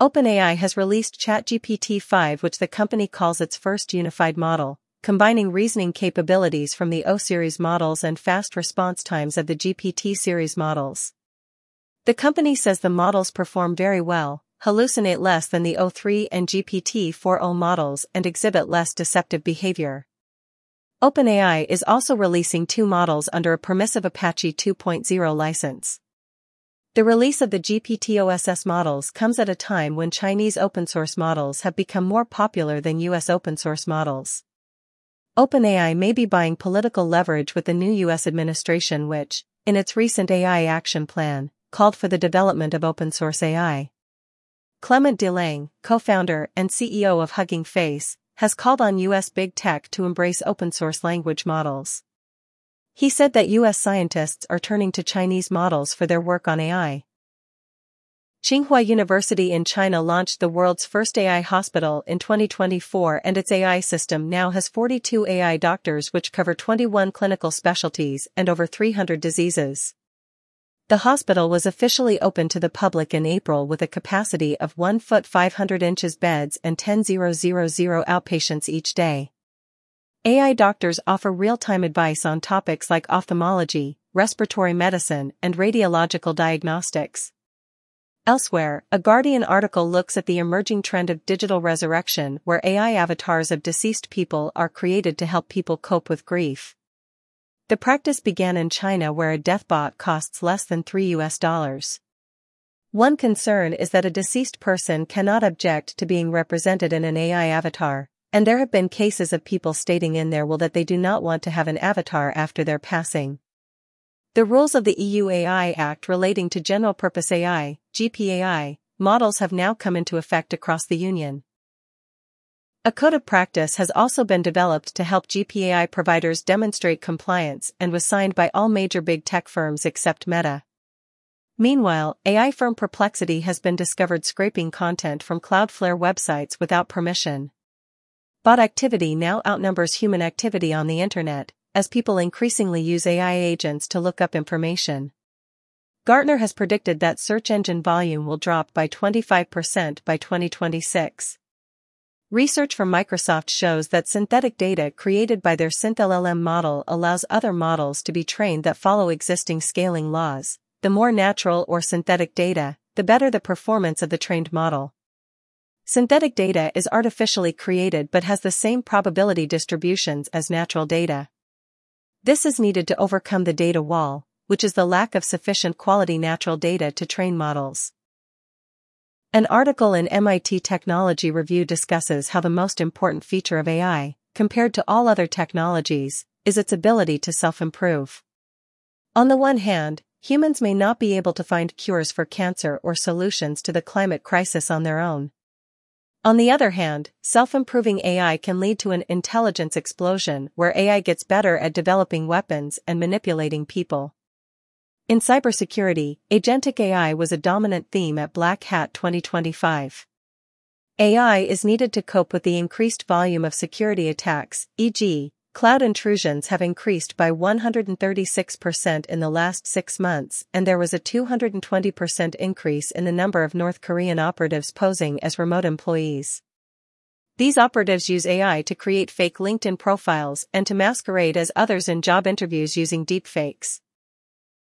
OpenAI has released ChatGPT-5, which the company calls its first unified model, combining reasoning capabilities from the O-series models and fast response times of the GPT series models. The company says the models perform very well, hallucinate less than the O3 and GPT-4o models, and exhibit less deceptive behavior. OpenAI is also releasing 2 models under a permissive Apache 2.0 license. The release of the GPT-OSS models comes at a time when Chinese open-source models have become more popular than US open-source models. OpenAI may be buying political leverage with the new US administration which, in its recent AI action plan, called for the development of open-source AI. Clement Delange, co-founder and CEO of Hugging Face, has called on US big tech to embrace open-source language models. He said that US scientists are turning to Chinese models for their work on AI. Tsinghua University in China launched the world's first AI hospital in 2024, and its AI system now has 42 AI doctors which cover 21 clinical specialties and over 300 diseases. The hospital was officially opened to the public in April with a capacity of 1 foot 500 inches beds and 10,000 outpatients each day. AI doctors offer real-time advice on topics like ophthalmology, respiratory medicine, and radiological diagnostics. Elsewhere, a Guardian article looks at the emerging trend of digital resurrection, where AI avatars of deceased people are created to help people cope with grief. The practice began in China, where a deathbot costs less than $3. One concern is that a deceased person cannot object to being represented in an AI avatar, and there have been cases of people stating in their will that they do not want to have an avatar after their passing. The rules of the EU AI Act relating to general-purpose AI, GPAI, models have now come into effect across the Union. A code of practice has also been developed to help GPAI providers demonstrate compliance and was signed by all major big tech firms except Meta. Meanwhile, AI firm Perplexity has been discovered scraping content from Cloudflare websites without permission. Bot activity now outnumbers human activity on the internet, as people increasingly use AI agents to look up information. Gartner has predicted that search engine volume will drop by 25% by 2026. Research from Microsoft shows that synthetic data created by their SynthLLM model allows other models to be trained that follow existing scaling laws. The more natural or synthetic data, the better the performance of the trained model. Synthetic data is artificially created but has the same probability distributions as natural data. This is needed to overcome the data wall, which is the lack of sufficient quality natural data to train models. An article in MIT Technology Review discusses how the most important feature of AI, compared to all other technologies, is its ability to self-improve. On the one hand, humans may not be able to find cures for cancer or solutions to the climate crisis on their own. On the other hand, self-improving AI can lead to an intelligence explosion where AI gets better at developing weapons and manipulating people. In cybersecurity, agentic AI was a dominant theme at Black Hat 2025. AI is needed to cope with the increased volume of security attacks, e.g., cloud intrusions have increased by 136% in the last 6 months, and there was a 220% increase in the number of North Korean operatives posing as remote employees. These operatives use AI to create fake LinkedIn profiles and to masquerade as others in job interviews using deepfakes.